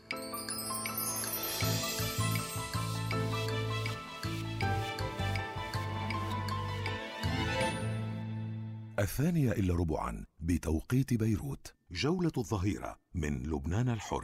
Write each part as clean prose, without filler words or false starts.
الثانية إلا ربعا بتوقيت بيروت، جولة الظهيرة من لبنان الحر.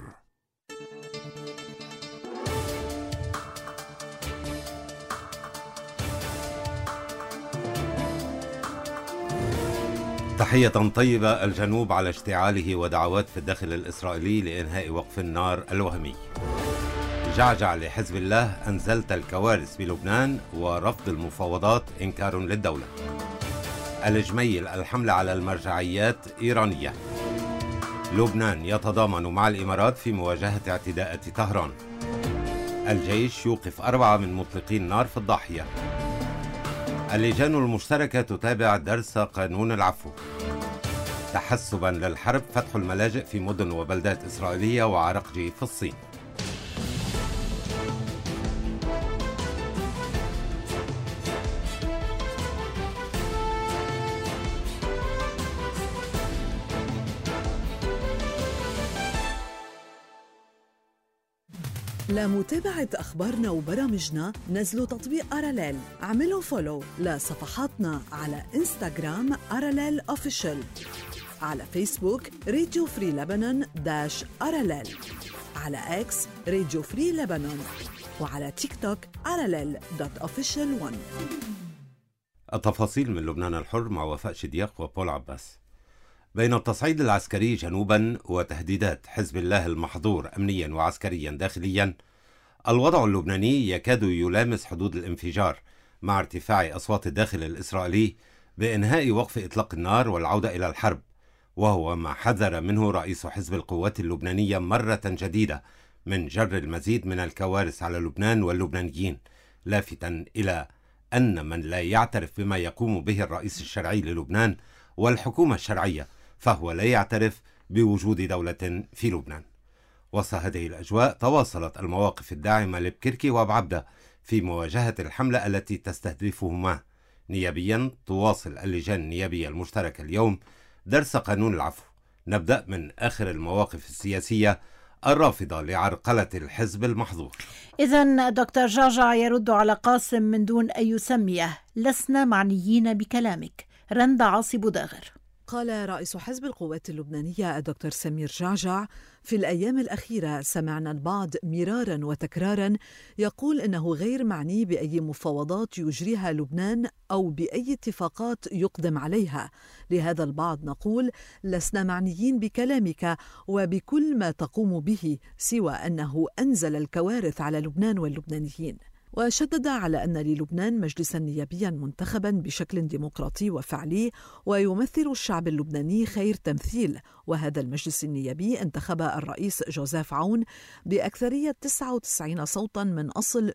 تحية طيبة. الجنوب على اشتعاله ودعوات في الداخل الإسرائيلي لإنهاء وقف النار الوهمي. جعجع لحزب الله: أنزلت الكوارث بلبنان ورفض المفاوضات إنكار للدولة. الجميل: الحملة على المرجعيات إيرانية. لبنان يتضامن مع الإمارات في مواجهة اعتداءات طهران. الجيش يوقف 4 من مطلقي النار في الضاحية. اللجان المشتركة تتابع درس قانون العفو. تحسبا للحرب فتح الملاجئ في مدن وبلدات إسرائيلية وعرقجي في الصين. لمتابعة أخبارنا وبرامجنا نزلوا تطبيق أراليل. اعملوا فولو لصفحاتنا على إنستغرام أراليل أوفيشال، على فيسبوك راديو فري لبنان -أراليل، على إكس راديو فري لبنان، وعلى تيك توك aralel.official1. التفاصيل من لبنان الحر مع وفاء شدياق وبول عباس. بين التصعيد العسكري جنوبا وتهديدات حزب الله المحظور أمنيا وعسكريا داخليا، الوضع اللبناني يكاد يلامس حدود الانفجار مع ارتفاع أصوات الداخل الإسرائيلي بإنهاء وقف إطلاق النار والعودة إلى الحرب، وهو ما حذر منه رئيس حزب القوات اللبنانية مرة جديدة من جر المزيد من الكوارث على لبنان واللبنانيين، لافتاً إلى أن من لا يعترف بما يقوم به الرئيس الشرعي للبنان والحكومة الشرعية فهو لا يعترف بوجود دولة في لبنان. وسط هذه الأجواء تواصلت المواقف الداعمة لبكركي وبعبدة في مواجهة الحملة التي تستهدفهما. نيابيا تواصل اللجان النيابية المشتركة اليوم درس قانون العفو. نبدأ من آخر المواقف السياسية الرافضة لعرقلة الحزب المحظور. إذن دكتور جعجع يرد على قاسم من دون أن يسميه: لسنا معنيين بكلامك. رند عاصي بوداغر. قال رئيس حزب القوات اللبنانية الدكتور سمير جعجع: في الأيام الأخيرة سمعنا البعض مرارا وتكرارا يقول إنه غير معني بأي مفاوضات يجريها لبنان أو بأي اتفاقات يقدم عليها. لهذا البعض نقول: لسنا معنيين بكلامك وبكل ما تقوم به، سوى أنه أنزل الكوارث على لبنان واللبنانيين. وشدد على أن للبنان مجلسا نيابيا منتخبا بشكل ديمقراطي وفعلي ويمثل الشعب اللبناني خير تمثيل، وهذا المجلس النيابي انتخب الرئيس جوزيف عون بأكثرية 99 صوتا من أصل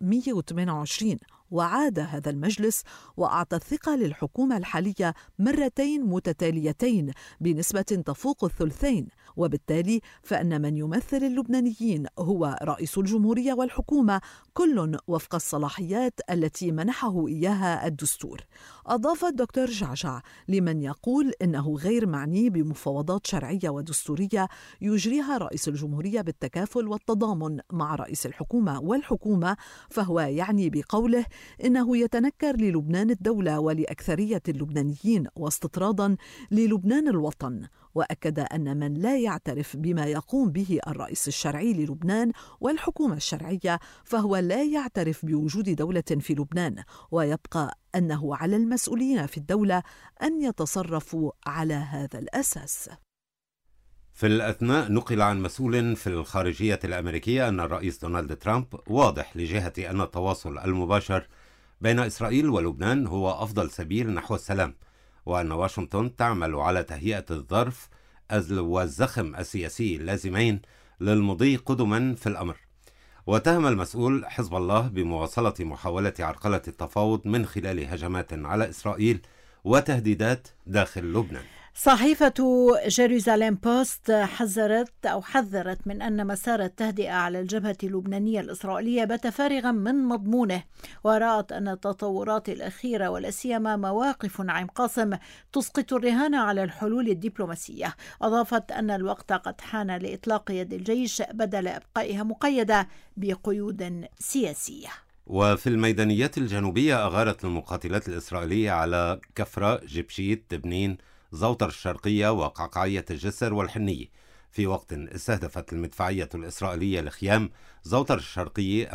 128، وعاد هذا المجلس وأعطى الثقة للحكومة الحالية مرتين متتاليتين بنسبة تفوق الثلثين، وبالتالي فإن من يمثل اللبنانيين هو رئيس الجمهورية والحكومة، كل وفق الصلاحيات التي منحه إياها الدستور. أضاف الدكتور جعجع: لمن يقول إنه غير معني بمفاوضات شرعية ودستورية يجريها رئيس الجمهورية بالتكافل والتضامن مع رئيس الحكومة والحكومة، فهو يعني بقوله إنه يتنكر للبنان الدولة ولأكثرية اللبنانيين واستطرادا للبنان الوطن. وأكد أن من لا يعترف بما يقوم به الرئيس الشرعي للبنان والحكومة الشرعية فهو لا يعترف بوجود دولة في لبنان، ويبقى أنه على المسؤولين في الدولة أن يتصرفوا على هذا الأساس. في الأثناء نقل عن مسؤول في الخارجية الأمريكية أن الرئيس دونالد ترامب واضح لجهة أن التواصل المباشر بين إسرائيل ولبنان هو أفضل سبيل نحو السلام، وأن واشنطن تعمل على تهيئة الظرف والزخم السياسي اللازمين للمضي قدما في الأمر. واتهم المسؤول حزب الله بمواصلة محاولة عرقلة التفاوض من خلال هجمات على إسرائيل وتهديدات داخل لبنان. صحيفة جيروزاليم بوست حذرت من أن مسار التهدئة على الجبهة اللبنانية الإسرائيلية بات فارغا من مضمونه، ورأت أن التطورات الأخيرة ولا سيما مواقف نعيم قاسم تسقط الرهان على الحلول الدبلوماسية. أضافت أن الوقت قد حان لإطلاق يد الجيش بدل إبقائها مقيدة بقيود سياسية. وفي الميدانيات الجنوبية أغارت المقاتلات الإسرائيلية على كفرة، جبشيت، تبنين، زوطر الشرقية وقعقعية الجسر والحنية، في وقت استهدفت المدفعية الإسرائيلية لخيام، زوطر الشرقية،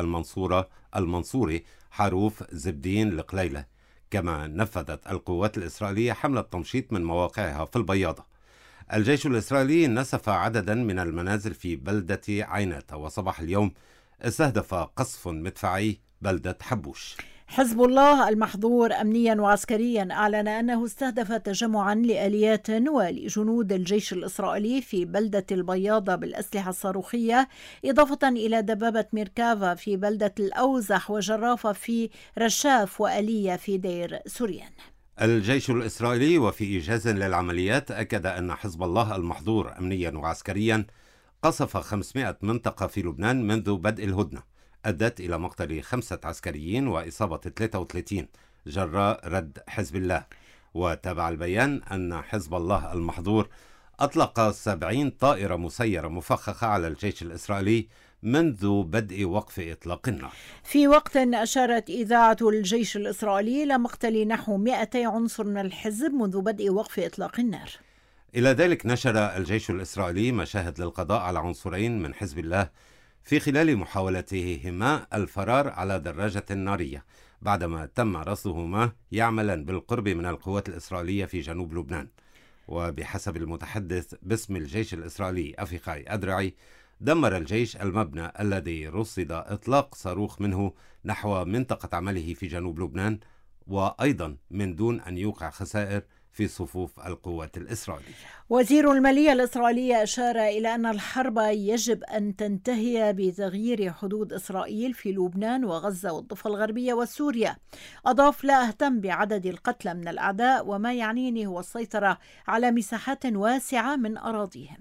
المنصوري، حاروف، زبدين، القليلة. كما نفذت القوات الإسرائيلية حملة تمشيط من مواقعها في البياضة. الجيش الإسرائيلي نسف عددا من المنازل في بلدة عينات، وصباح اليوم استهدف قصف مدفعي بلدة حبوش. حزب الله المحظور أمنيا وعسكريا أعلن أنه استهدف تجمعا لآليات ولجنود الجيش الإسرائيلي في بلدة البياضة بالأسلحة الصاروخية، إضافة إلى دبابة ميركافا في بلدة الأوزح وجرافة في رشاف وآلية في دير سوريان. الجيش الإسرائيلي وفي إيجاز للعمليات أكد أن حزب الله المحظور أمنيا وعسكريا قصف 500 منطقة في لبنان منذ بدء الهدنة، أدت إلى مقتل 5 عسكريين وإصابة 33 جراء رد حزب الله. وتابع البيان أن حزب الله المحظور أطلق 70 طائرة مسيرة مفخخة على الجيش الإسرائيلي منذ بدء وقف إطلاق النار. في وقت أشارت إذاعة الجيش الإسرائيلي إلى مقتل نحو 200 عنصر من الحزب منذ بدء وقف إطلاق النار. إلى ذلك نشر الجيش الإسرائيلي مشاهد للقضاء على عنصرين من حزب الله في خلال محاولتهما الفرار على دراجة نارية، بعدما تم رصدهما يعملا بالقرب من القوات الإسرائيلية في جنوب لبنان. وبحسب المتحدث باسم الجيش الإسرائيلي أفيقاي أدرعي، دمر الجيش المبنى الذي رصد إطلاق صاروخ منه نحو منطقة عمله في جنوب لبنان، وأيضا من دون أن يوقع خسائر في صفوف القوات الإسرائيلية. وزير المالية الإسرائيلي أشار إلى أن الحرب يجب أن تنتهي بتغيير حدود إسرائيل في لبنان وغزة والضفة الغربية وسوريا. أضاف: لا أهتم بعدد القتلى من الأعداء، وما يعنيني هو السيطرة على مساحات واسعة من أراضيهم.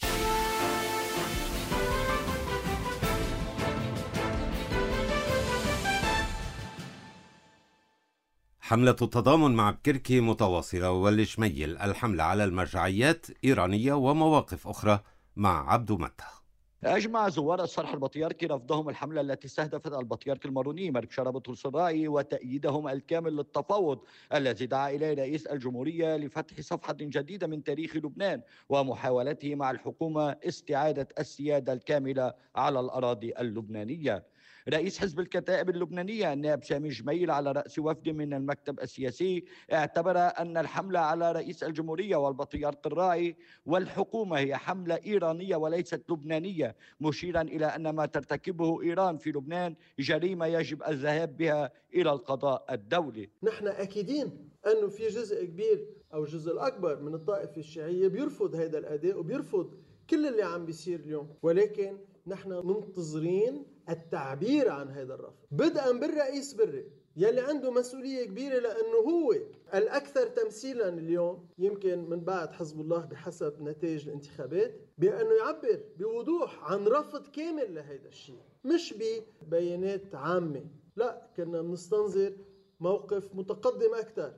حملة التضامن مع بكركي متواصلة، والشميل الحملة على المرجعيات إيرانية ومواقف أخرى مع عبدو متى. أجمع زوار الصرح البطيركي رفضهم الحملة التي استهدفت البطيرك الماروني ملك شربطرس الرائي، وتأييدهم الكامل للتفاوض الذي دعا إليه رئيس الجمهورية لفتح صفحة جديدة من تاريخ لبنان ومحاولته مع الحكومة استعادة السيادة الكاملة على الأراضي اللبنانية. رئيس حزب الكتائب اللبنانية النائب سامي جميل على رأس وفد من المكتب السياسي اعتبر أن الحملة على رئيس الجمهورية والبطريرك الراعي والحكومة هي حملة إيرانية وليست لبنانية، مشيرا إلى أن ما ترتكبه إيران في لبنان جريمة يجب الذهاب بها إلى القضاء الدولي. نحن أكيدين أنه في جزء كبير أو الجزء الأكبر من الطائفة الشيعية بيرفض هذا الأداء وبيرفض كل اللي عم بيصير اليوم، ولكن نحن منتظرين التعبير عن هذا الرفض بدءا بالرئيس بري يلي عنده مسؤولية كبيرة، لأنه هو الأكثر تمثيلا اليوم يمكن من بعد حزب الله بحسب نتائج الانتخابات، بأنه يعبر بوضوح عن رفض كامل لهذا الشيء، مش ببيانات عامة. لا، كنا بنستنظر موقف متقدم أكثر،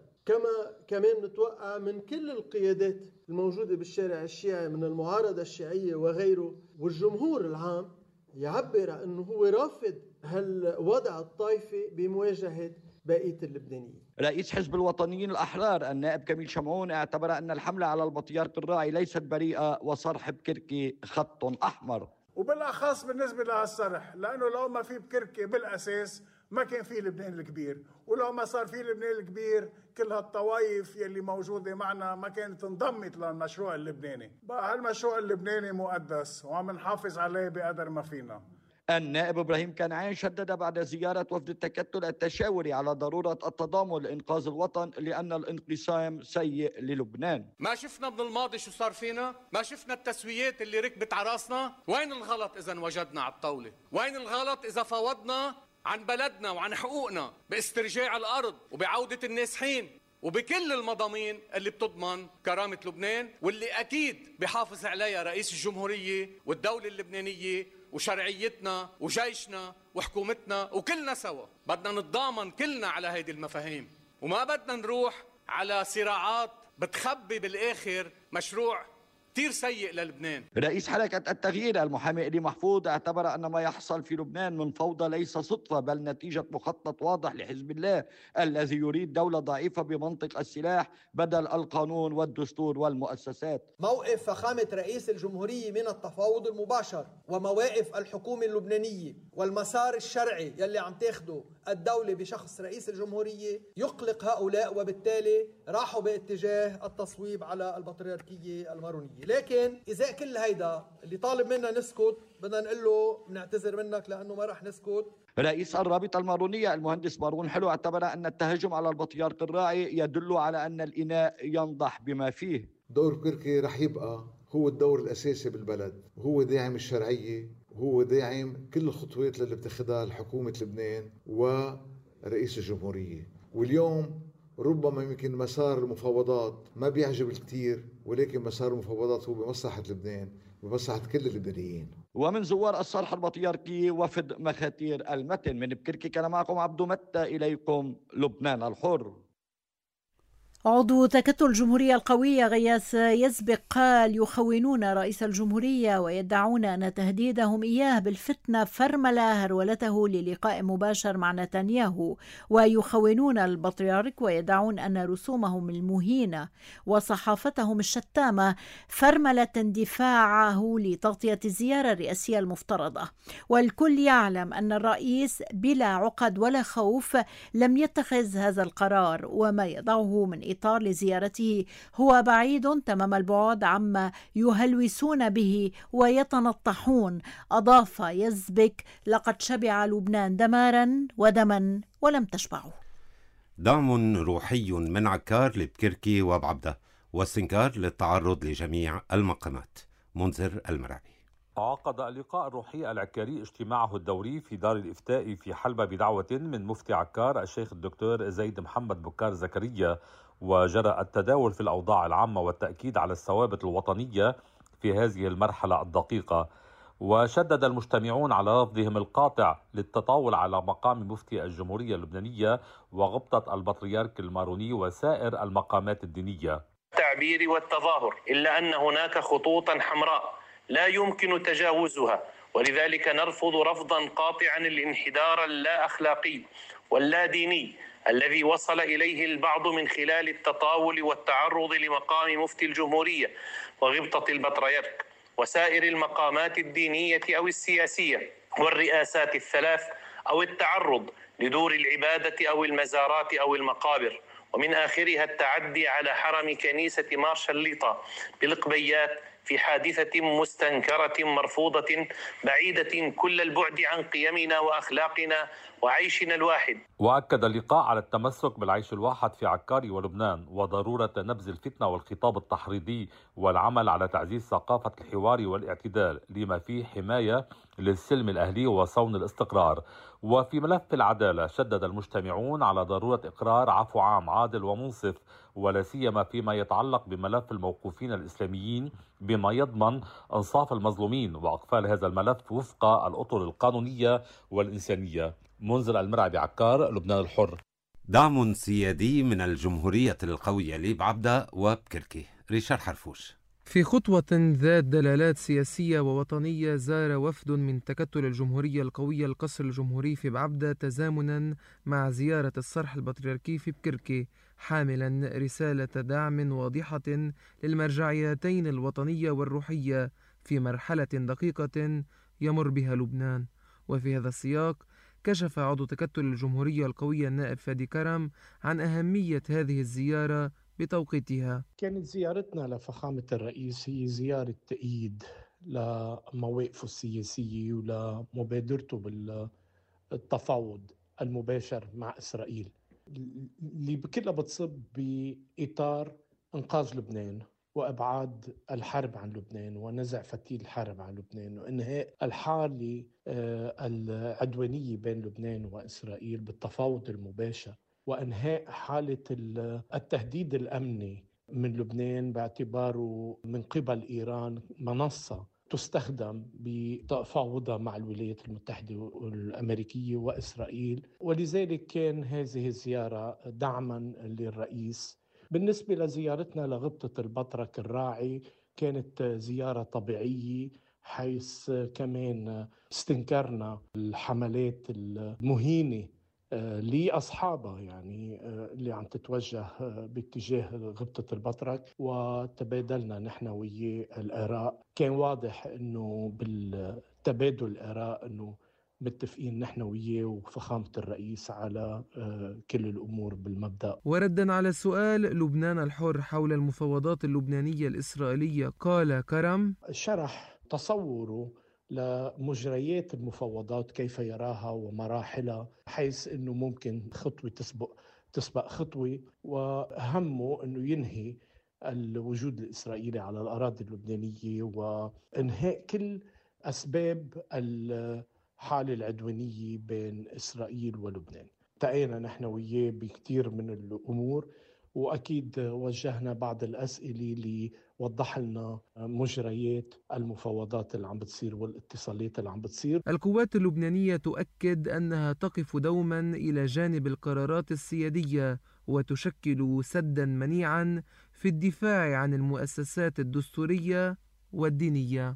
كمان نتوقع من كل القيادات الموجودة بالشارع الشيعي من المعارضة الشيعية وغيره، والجمهور العام يعبر عن أنه هو رافض هالوضع الطائفي بمواجهة بقية اللبنانيين. رئيس حزب الوطنيين الأحرار النائب كميل شمعون اعتبر أن الحملة على البطيرك الراعي ليست بريئة وصرح بكركي خط أحمر، وبالأخص بالنسبة لهالصرح، لأنه لو ما في بكركي بالأساس ما كان في لبنان الكبير، ولو ما صار في لبنان الكبير كل هالطوائف يلي موجودة معنا ما كانت انضمت للمشروع اللبناني. بقى هالمشروع اللبناني مقدس وعم نحافظ عليه بقدر ما فينا. النائب إبراهيم كنعان شدد بعد زيارة وفد التكتل التشاوري على ضرورة التضامن لإنقاذ الوطن لأن الانقسام سيء للبنان. ما شفنا من الماضي شو صار فينا؟ ما شفنا التسويات اللي ركبت على راسنا؟ وين الغلط إذا وجدنا على الطاولة؟ وين الغلط إذا فاوضنا عن بلدنا وعن حقوقنا باسترجاع الأرض وبعودة النازحين وبكل المضامين اللي بتضمن كرامة لبنان واللي أكيد بحافظ عليها رئيس الجمهورية والدولة اللبنانية وشرعيتنا وجيشنا وحكومتنا وكلنا سوا. بدنا نتضامن كلنا على هيدي المفاهيم وما بدنا نروح على صراعات بتخبي بالآخر مشروع كتير سيء للبنان. رئيس حركة التغيير المحامي إلي محفوظ اعتبر أن ما يحصل في لبنان من فوضى ليس صدفة بل نتيجة مخطط واضح لحزب الله الذي يريد دولة ضعيفة بمنطق السلاح بدل القانون والدستور والمؤسسات. موقف فخامة رئيس الجمهورية من التفاوض المباشر ومواقف الحكومة اللبنانية والمسار الشرعي يلي عم تاخده الدولة بشخص رئيس الجمهورية يقلق هؤلاء، وبالتالي راحوا باتجاه التصويب على البطريركية المارونية. لكن إذا كل هيدا اللي طالب منا نسكت بدنا نقول له بنعتذر منك لأنه ما رح نسكت. رئيس الرابطة المارونية المهندس مارون حلو اعتبر أن التهجم على البطريرك الراعي يدل على أن الإناء ينضح بما فيه. دور بكركي رح يبقى هو الدور الأساسي بالبلد، وهو داعم الشرعية، وهو داعم كل الخطوات اللي بتاخذها حكومة لبنان ورئيس الجمهورية. واليوم ربما يمكن مسار المفاوضات ما بيعجب الكثير، ولكن مسار المفاوضات هو بمصلحة لبنان وبمصلحة كل اللبنانيين. ومن زوار الصرح البطريركي وفد مخاتير المتن من بكركي كان معكم عبدو متى، إليكم لبنان الحر. عضو تكتل الجمهورية القوية غياث يزبق قال يخونون رئيس الجمهورية ويدعون أن تهديدهم إياه بالفتنة فرمل هرولته للقاء مباشر مع نتنياهو، ويخونون البطريرك ويدعون أن رسومهم المهينة وصحافتهم الشتامة فرملت اندفاعه لتغطية الزيارة الرئاسية المفترضة. والكل يعلم أن الرئيس بلا عقد ولا خوف لم يتخذ هذا القرار، وما يضعه من إطار لزيارته هو بعيد تمام البعد عما يهلوسون به ويتنطحون. أضاف يزبك لقد شبع لبنان دمارا ودما ولم تشبعه. دعم روحي من عكار لبكركي وبعبدة واستنكار للتعرض لجميع المقامات. منذر المرعبي. عقد اللقاء الروحي العكاري اجتماعه الدوري في دار الإفتاء في حلبة بدعوة من مفتي عكار الشيخ الدكتور زيد محمد بكار زكريا، وجرى التداول في الأوضاع العامة والتأكيد على الثوابت الوطنية في هذه المرحلة الدقيقة. وشدد المجتمعون على رفضهم القاطع للتطاول على مقام مفتي الجمهورية اللبنانية وغبطة البطريرك الماروني وسائر المقامات الدينية. التعبير والتظاهر، إلا أن هناك خطوطا حمراء لا يمكن تجاوزها، ولذلك نرفض رفضا قاطعا الانحدار اللا أخلاقي واللا ديني الذي وصل إليه البعض من خلال التطاول والتعرض لمقام مفتي الجمهورية وغبطة البطريرك وسائر المقامات الدينية أو السياسية والرئاسات الثلاث، أو التعرض لدور العبادة أو المزارات أو المقابر، ومن آخرها التعدي على حرم كنيسة مارشاليطا بالقبيات في حادثة مستنكرة مرفوضة بعيدة كل البعد عن قيمنا وأخلاقنا وعيشنا الواحد. وأكد اللقاء على التمسك بالعيش الواحد في عكار ولبنان وضرورة نبذ الفتنة والخطاب التحريضي والعمل على تعزيز ثقافة الحوار والاعتدال لما فيه حماية للسلم الأهلي وصون الاستقرار. وفي ملف العدالة شدد المجتمعون على ضرورة إقرار عفو عام عادل ومنصف، ولا سيما فيما يتعلق بملف الموقوفين الإسلاميين بما يضمن إنصاف المظلومين وأقفال هذا الملف وفق الأطر القانونية والإنسانية. منذر المرعبي عكار، لبنان الحر. دعم سيادي من الجمهورية القوية لبعبدة وبكركي. ريشار حرفوش. في خطوة ذات دلالات سياسية ووطنية، زار وفد من تكتل الجمهورية القوية القصر الجمهوري في بعبدة تزامنا مع زيارة الصرح البطريركي في بكركي، حاملا رسالة دعم واضحة للمرجعيتين الوطنية والروحية في مرحلة دقيقة يمر بها لبنان. وفي هذا السياق كشف عضو تكتل الجمهورية القوية النائب فادي كرم عن أهمية هذه الزيارة بتوقيتها. كانت زيارتنا لفخامة الرئيس هي زيارة تأييد لمواقفه السياسية ولمبادرته بالتفاوض المباشر مع إسرائيل، اللي بكلها بتصب بإطار إنقاذ لبنان وإبعاد الحرب عن لبنان ونزع فتيل الحرب عن لبنان وإنهاء الحالة العدوانية بين لبنان وإسرائيل بالتفاوض المباشر وإنهاء حالة التهديد الأمني من لبنان باعتباره من قبل إيران منصة تستخدم بتفاوضها مع الولايات المتحدة الأمريكية وإسرائيل، ولذلك كان هذه الزيارة دعما للرئيس. بالنسبة لزيارتنا لغبطة البطرك الراعي كانت زيارة طبيعية، حيث كمان استنكرنا الحملات المهينة لأصحابها يعني اللي عم تتوجه باتجاه غبطة البطرك، وتبادلنا نحن وياه الآراء. كان واضح أنه بالتبادل الآراء أنه متفقين نحن وياه وفخامة الرئيس على كل الأمور بالمبدأ. وردا على سؤال لبنان الحر حول المفاوضات اللبنانية الإسرائيلية، قال كرم: شرح تصوره لمجريات المفاوضات كيف يراها ومراحلها، حيث أنه ممكن خطوة تسبق خطوة، وهمه أنه ينهي الوجود الإسرائيلي على الأراضي اللبنانية وإنهاء كل أسباب الحالة العدوانية بين إسرائيل ولبنان. التقينا نحن وياه بكثير من الأمور، وأكيد وجهنا بعض الأسئلة لوضح لنا مجريات المفاوضات اللي عم بتصير والاتصالات اللي عم بتصير. القوات اللبنانية تؤكد أنها تقف دوما إلى جانب القرارات السيادية وتشكل سدا منيعا في الدفاع عن المؤسسات الدستورية والدينية.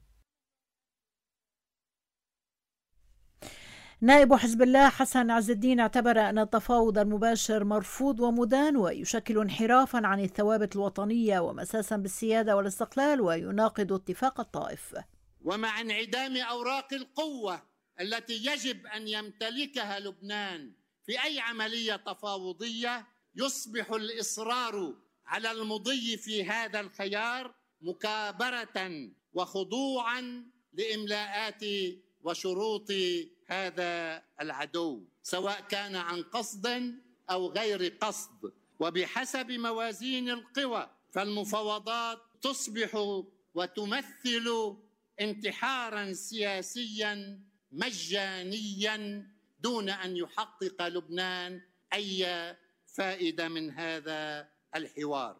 نائب حزب الله حسن عز الدين اعتبر أن التفاوض المباشر مرفوض ومدان ويشكل انحرافا عن الثوابت الوطنية ومساسا بالسيادة والاستقلال ويناقض اتفاق الطائف. ومع انعدام أوراق القوة التي يجب أن يمتلكها لبنان في أي عملية تفاوضية، يصبح الإصرار على المضي في هذا الخيار مكابرة وخضوعا لإملاءات وشروط هذا العدو، سواء كان عن قصد أو غير قصد. وبحسب موازين القوى فالمفاوضات تصبح وتمثل انتحارا سياسيا مجانيا دون أن يحقق لبنان أي فائدة من هذا الحوار.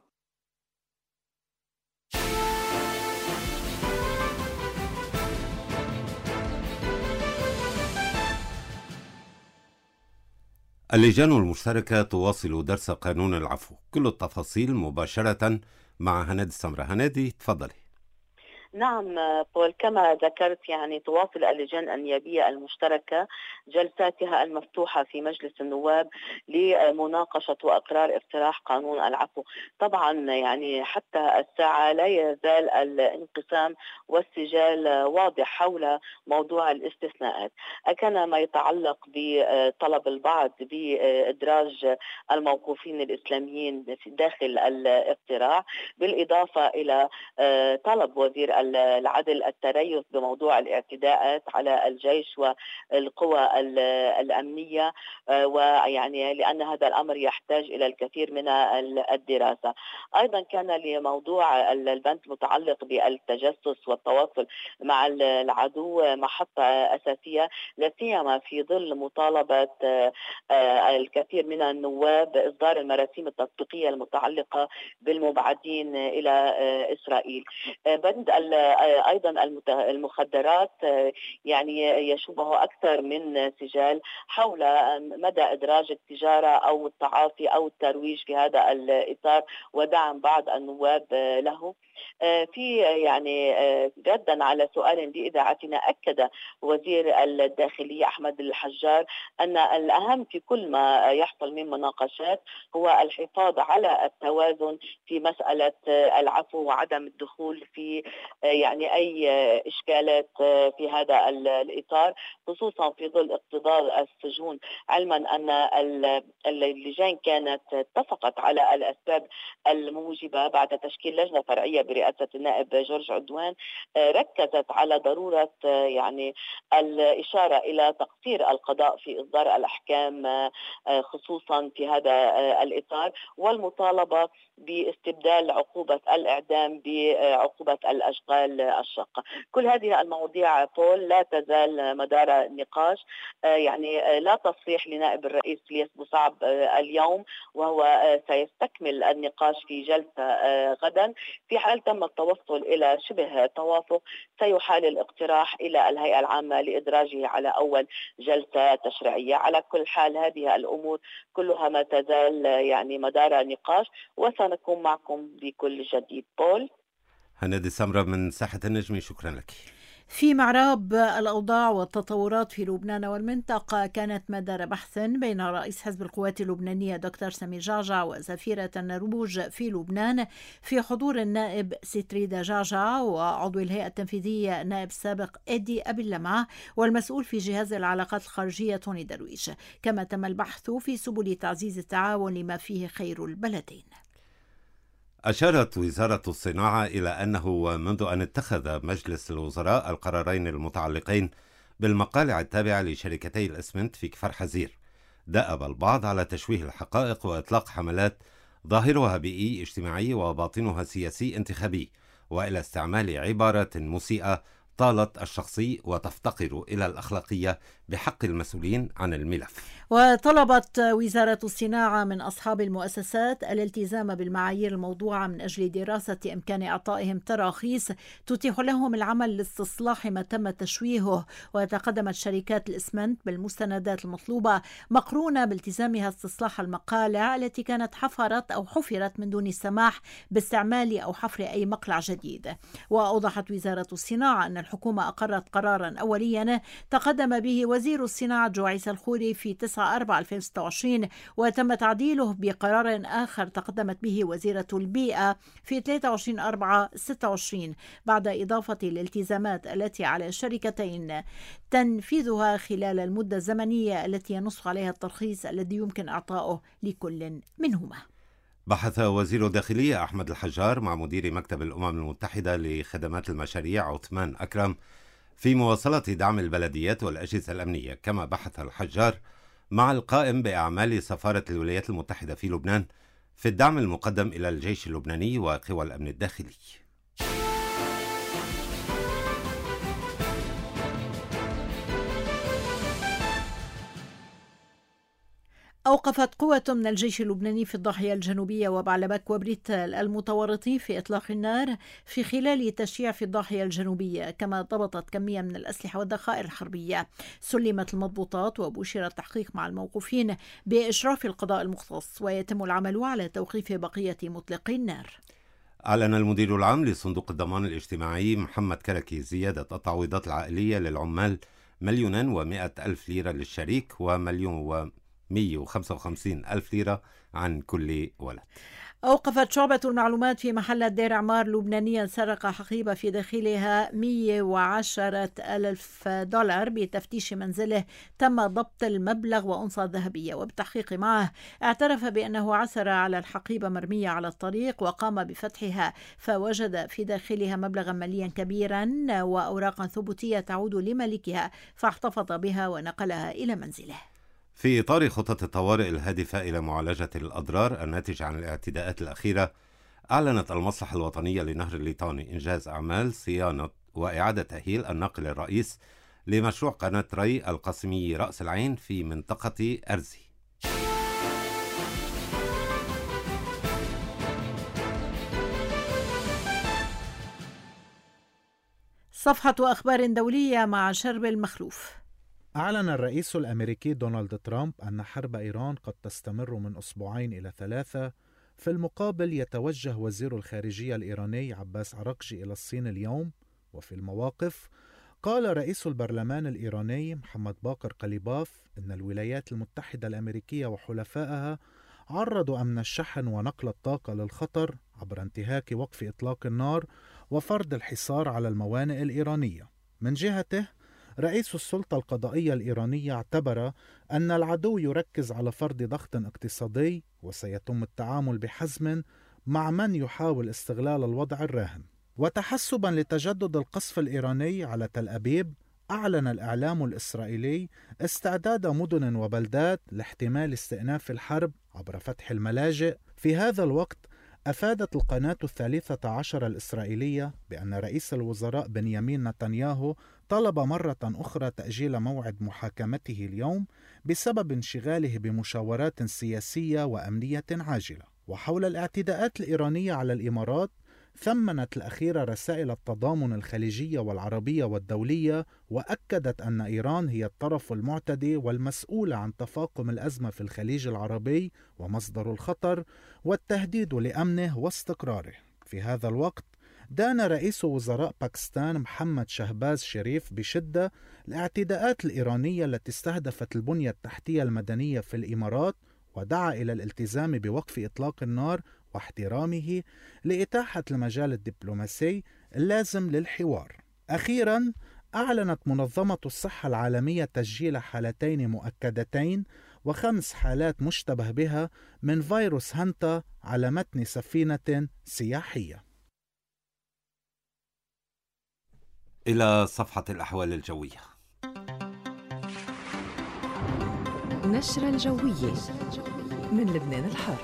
اللجان المشتركة تواصل درس قانون العفو. كل التفاصيل مباشرة مع هنادي السمرة. هنادي تفضلي. نعم بول، كما ذكرت يعني تواصل اللجان النيابية المشتركة جلساتها المفتوحة في مجلس النواب لمناقشة وإقرار اقتراح قانون العفو. طبعا يعني حتى الساعة لا يزال الانقسام والسجال واضح حول موضوع الاستثناءات. أكان ما يتعلق بطلب البعض بإدراج الموقوفين الإسلاميين داخل الاقتراع، بالإضافة إلى طلب وزير العدل التريث بموضوع الاعتداءات على الجيش والقوى الأمنية، ويعني لأن هذا الأمر يحتاج إلى الكثير من الدراسة. أيضا كان لموضوع البند متعلق بالتجسس والتواصل مع العدو محطة أساسية، لا سيما في ظل مطالبة الكثير من النواب بإصدار المراسيم التطبيقية المتعلقة بالمبعدين إلى إسرائيل. بند أيضا المخدرات يعني يشوبه أكثر من سجال حول مدى إدراج التجارة أو التعاطي أو الترويج في هذا الإطار ودعم بعض النواب له. في يعني ردا على سؤال لإذاعتنا، أكد وزير الداخلية أحمد الحجار أن الأهم في كل ما يحصل من مناقشات هو الحفاظ على التوازن في مسألة العفو وعدم الدخول في يعني أي إشكالات في هذا الإطار، خصوصا في ظل اقتضاء السجون، علما أن اللجان كانت اتفقت على الأسباب الموجبة بعد تشكيل لجنة فرعية برئاسة النائب جورج عدوان، ركزت على ضرورة يعني الإشارة إلى تقصير القضاء في إصدار الأحكام خصوصا في هذا الإطار، والمطالبة باستبدال عقوبة الإعدام بعقوبة الأشغال الشاقة. كل هذه المواضيع بول لا تزال مدار النقاش، يعني لا تصريح لنائب الرئيس ليس بوصعب اليوم، وهو سيستكمل النقاش في جلسة غدا. في حال تم التوصل إلى شبه توافق سيحال الاقتراح إلى الهيئة العامة لإدراجه على أول جلسة تشريعية. على كل حال هذه الأمور كلها ما تزال يعني مدار النقاش، وسنكون معكم بكل جديد. بول هنادي سمرة من ساحة النجمي، شكرا لك. في معراب الأوضاع والتطورات في لبنان والمنطقة، كانت مدار بحث بين رئيس حزب القوات اللبنانية دكتور سمير جعجع وسفيرة النرويج في لبنان في حضور النائب ستريدا جعجع وعضو الهيئة التنفيذية النائب السابق إدي أبي اللمع والمسؤول في جهاز العلاقات الخارجية توني درويش. كما تم البحث في سبل تعزيز التعاون لما فيه خير البلدين. أشارت وزارة الصناعة إلى أنه منذ أن اتخذ مجلس الوزراء القرارين المتعلقين بالمقالع التابعة لشركتي الإسمنت في كفر حزير، دأب البعض على تشويه الحقائق وإطلاق حملات ظاهرها بيئي اجتماعي وباطنها سياسي انتخابي، وإلى استعمال عبارة مسيئة طالت الشخصي وتفتقر إلى الأخلاقية بحق المسؤولين عن الملف. وطلبت وزارة الصناعة من أصحاب المؤسسات الالتزام بالمعايير الموضوعة من أجل دراسة إمكان إعطائهم تراخيص تتيح لهم العمل لاستصلاح ما تم تشويهه. وتقدمت شركات الإسمنت بالمستندات المطلوبة مقرونة بالتزامها استصلاح المقالع التي كانت حفرت أو حفرت من دون السماح باستعمال أو حفر أي مقلع جديد. وأوضحت وزارة الصناعة أن الحكومة أقرت قرارا أوليا تقدم به وزير الصناعة جوعيس الخوري في 9/4/2026، وتم تعديله بقرار آخر تقدمت به وزيرة البيئة في 23/4/26 بعد إضافة الالتزامات التي على الشركتين تنفيذها خلال المدة الزمنية التي ينص عليها الترخيص الذي يمكن إعطائه لكل منهما. بحث وزير الداخلية أحمد الحجار مع مدير مكتب الأمم المتحدة لخدمات المشاريع عثمان أكرم في مواصلة دعم البلديات والأجهزة الأمنية. كما بحث الحجار مع القائم بأعمال سفارة الولايات المتحدة في لبنان في الدعم المقدم إلى الجيش اللبناني وقوى الأمن الداخلي. أوقفت قوة من الجيش اللبناني في الضاحية الجنوبية وبعلبك وبريتال المتورطين في إطلاق النار في خلال تشييع في الضاحية الجنوبية. كما ضبطت كمية من الأسلحة والذخائر الحربية. سلمت المضبوطات وبشر التحقيق مع الموقوفين بإشراف القضاء المختص، ويتم العمل على توقيف بقية مطلقي النار. أعلن المدير العام لصندوق الضمان الاجتماعي محمد كركي زيادة التعويضات العائلية للعمال 1,100,000 ليرة للشريك و1,155,000 ليرة عن كل ولد. أوقفت شعبة المعلومات في محل دير عمار لبنانيا سرق حقيبة في داخلها 110,000 دولار بتفتيش منزله. تم ضبط المبلغ وأنصة ذهبية، وبالتحقيق معه اعترف بأنه عثر على الحقيبة مرمية على الطريق وقام بفتحها، فوجد في داخلها مبلغا ماليا كبيرا وأوراقا ثبوتية تعود لمالكها، فاحتفظ بها ونقلها إلى منزله. في إطار خطة الطوارئ الهادفة إلى معالجة الأضرار الناتجة عن الاعتداءات الأخيرة، أعلنت المصلحة الوطنية لنهر الليطاني إنجاز أعمال صيانة وإعادة تأهيل الناقل الرئيس لمشروع قناة ري القاسمي رأس العين في منطقة أرزي. صفحة أخبار دولية مع شرب المخلوف. أعلن الرئيس الأمريكي دونالد ترامب أن حرب إيران قد تستمر من أسبوعين إلى 3. في المقابل يتوجه وزير الخارجية الإيراني عباس عراقجي إلى الصين اليوم. وفي المواقف قال رئيس البرلمان الإيراني محمد باقر قليباف إن الولايات المتحدة الأمريكية وحلفائها عرضوا أمن الشحن ونقل الطاقة للخطر عبر انتهاك وقف إطلاق النار وفرض الحصار على الموانئ الإيرانية. من جهته رئيس السلطة القضائية الإيرانية اعتبر أن العدو يركز على فرض ضغط اقتصادي وسيتم التعامل بحزم مع من يحاول استغلال الوضع الراهن. وتحسبا لتجدد القصف الإيراني على تل أبيب، أعلن الإعلام الإسرائيلي استعداد مدن وبلدات لاحتمال استئناف الحرب عبر فتح الملاجئ. في هذا الوقت أفادت القناة 13 الإسرائيلية بأن رئيس الوزراء بنيامين نتنياهو طلب مرة أخرى تأجيل موعد محاكمته اليوم بسبب انشغاله بمشاورات سياسية وأمنية عاجلة. وحول الاعتداءات الإيرانية على الإمارات، ثمنت الأخيرة رسائل التضامن الخليجية والعربية والدولية، وأكدت أن إيران هي الطرف المعتدي والمسؤول عن تفاقم الأزمة في الخليج العربي ومصدر الخطر والتهديد لأمنه واستقراره. في هذا الوقت دان رئيس وزراء باكستان محمد شهباز شريف بشدة الاعتداءات الإيرانية التي استهدفت البنية التحتية المدنية في الإمارات، ودعا إلى الالتزام بوقف إطلاق النار واحترامه لإتاحة المجال الدبلوماسي اللازم للحوار. أخيراً، أعلنت منظمة الصحة العالمية تسجيل حالتين مؤكدتين و5 حالات مشتبه بها من فيروس هانتا على متن سفينة سياحية. إلى صفحة الأحوال الجوية. نشرة الجوية من لبنان الحر.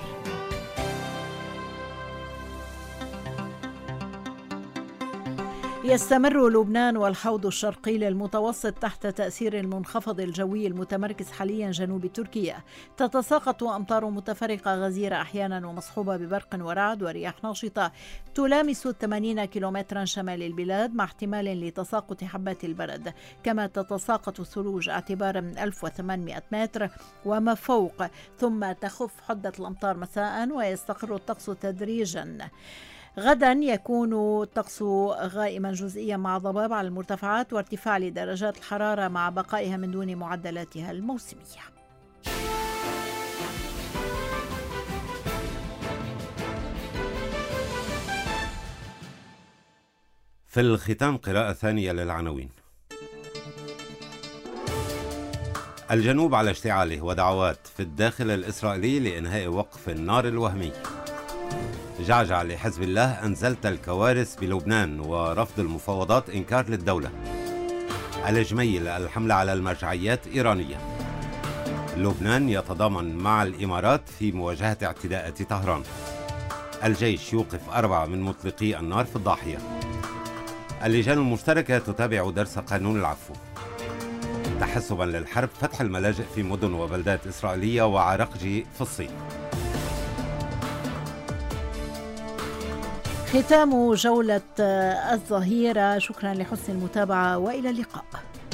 يستمر لبنان والحوض الشرقي للمتوسط تحت تأثير المنخفض الجوي المتمركز حاليا جنوب تركيا. تتساقط أمطار متفرقة غزيرة أحيانا ومصحوبة ببرق ورعد ورياح ناشطة تلامس 80 كيلومترا شمال البلاد، مع احتمال لتساقط حبات البرد. كما تتساقط الثلوج اعتبارا من 1800 متر وما فوق، ثم تخف حدة الأمطار مساء ويستقر الطقس تدريجا. غدا يكون الطقس غائما جزئيا مع ضباب على المرتفعات وارتفاع لدرجات الحرارة مع بقائها من دون معدلاتها الموسمية. في الختام قراءة ثانية للعناوين. الجنوب على اشتعاله ودعوات في الداخل الإسرائيلي لإنهاء وقف النار الوهمي. جعجع لحزب الله أنزلت الكوارث بلبنان ورفض المفاوضات إنكار للدولة. الجميل الحملة على المرجعيات إيرانية. لبنان يتضامن مع الإمارات في مواجهة اعتداءات طهران. الجيش يوقف 4 من مطلقي النار في الضاحية. اللجان المشتركة تتابع درس قانون العفو. تحسبا للحرب فتح الملاجئ في مدن وبلدات إسرائيلية وعرقجي في الصين. ختام جولة الظهيرة، شكرا لحسن المتابعة وإلى اللقاء.